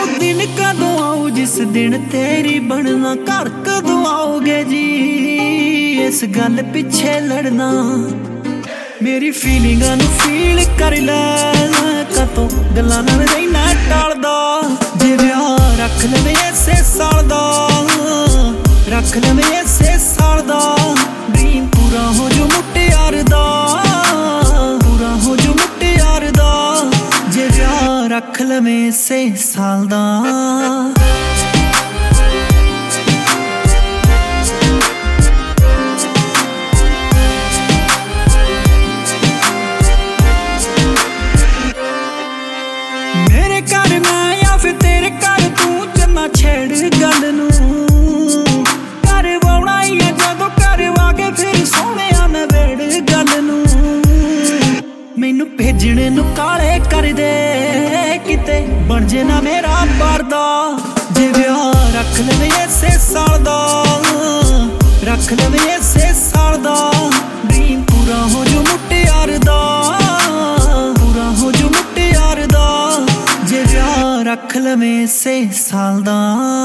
दिन कदों आऊं जिस दिन तेरी बनना, घर कदों आओगे जी इस गल पिछे लड़ना। मेरी फीलिंगां नू फील कर लै, कतों गल्लां नाल रहना टालदा। जे विआह रख लवे इसे साल दा, रख लवे इसे साल दा, ड्रीम पूरा हो जो मुटियार दा, पूरा हो जो मुटियार दा। जे विआह रख लवे इसे साल दा। मेरे घर मैं या फिर तेरे घर तू, चन्ना छेड़ गल नू। घर वाउणा ही है जदों घर आके फिर सोने मैं वेड़ गल नू। मैनू भेजने नू काले कर दे, किते बन जे ना मेरा परदा। जे विआह रख लवे इसे साल दा, रख लवे इसे साल दा, ड्रीम पूरा हो जो मुटियार दा, पूरा हो जो मुटियार दा। जे विआह रख लवे इसे साल दा।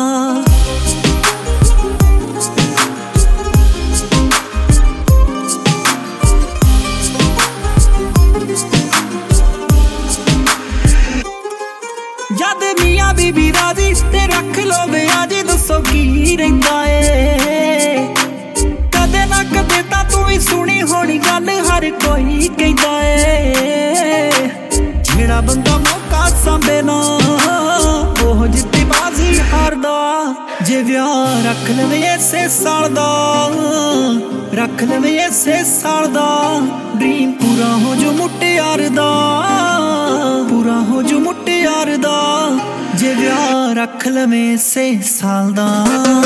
जद मियां बीबी राजी ते रख लो विआह जी, दसो की रहिंदा ए। कदे ना कदे तां तू ही सुनी होनी गल हर कोई कहंदा ए। जेड़ा बंदा मौका सांभे ना ओह जित्ती बाजी हारदा। जे विआह रख लवे इसे साल दा, रख लवे इसे साल दा, ड्रीम पूरा हो जो मुटियार दा, पूरा हो जो मुटियार दा। जे विआह रख लवे इसे साल दा।